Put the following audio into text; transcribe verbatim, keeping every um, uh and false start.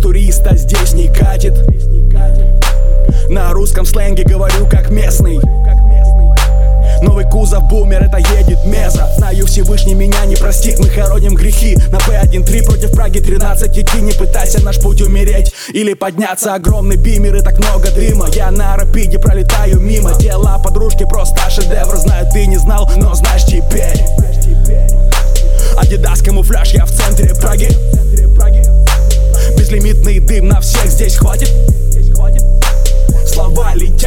туриста здесь не катит. На русском сленге говорю как местный. Новый кузов бумер, это едет меза. Знаю, Всевышний меня не простит. Мы хороним грехи на П один три против Праги тринадцать. Идти, не пытайся наш путь умереть или подняться. Огромный бимер и так много дыма. Я на рапиде пролетаю мимо. Дела подружки просто шедевр. Знаю, ты не знал, но знаешь теперь. Адидас камуфляж, я в центре Праги. Безлимитный дым на всех здесь хватит. Слова летят.